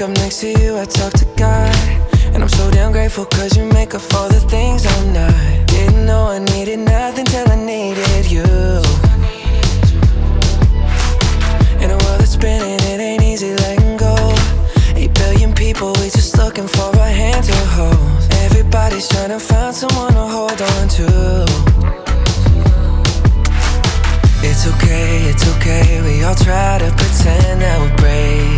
up next to you, I talk to God. And I'm so damn grateful cause you make up for the things I'm not. Didn't know I needed nothing till I needed you. In a world that's spinning, it ain't easy letting go. 8 billion people, we just looking for a hand to hold. Everybody's trying to find someone to hold on to. It's okay, we all try to pretend that we're brave.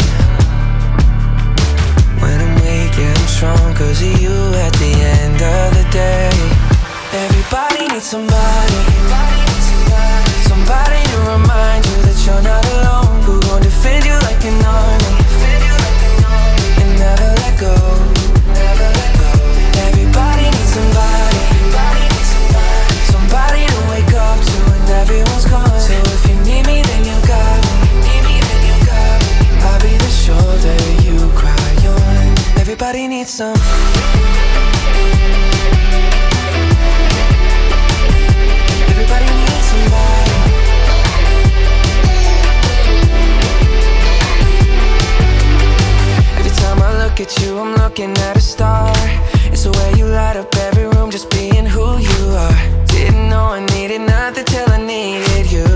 When I'm weak, yeah, I'm strong cause of you at the end of the day. Everybody needs somebody, somebody to remind you that you're not alone. Who gon' defend you like an army and never let go. Everybody needs somebody, somebody to wake up to when everyone's gone. So if you need me, then you got me. I'll be the shoulder you cry on. Everybody needs some. Everybody needs somebody. Every time I look at you, I'm looking at a star. It's the way you light up every room, just being who you are. Didn't know I needed nothing till I needed you.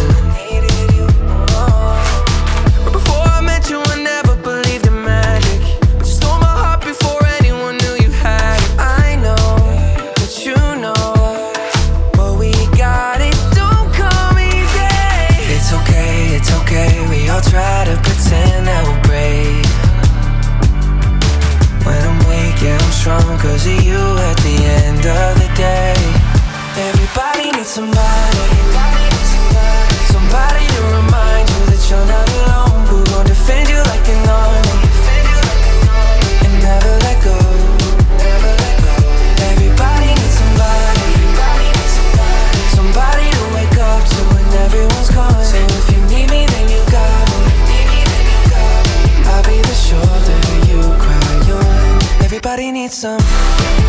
But before I met you, I never believed in magic. But you stole my heart before anyone knew you had it. I know that you know what we got, it don't come easy. It's okay, we all try to pretend that we're brave. When I'm weak, yeah, I'm strong cause of you at the end of the day. Everybody needs somebody, somebody to remind you that you're not alone. Who gon' defend you like an army and never let go. Everybody needs somebody, somebody to wake up to when everyone's gone. So if you need me, then you got me. I'll be the shoulder you cry on. Everybody needs some.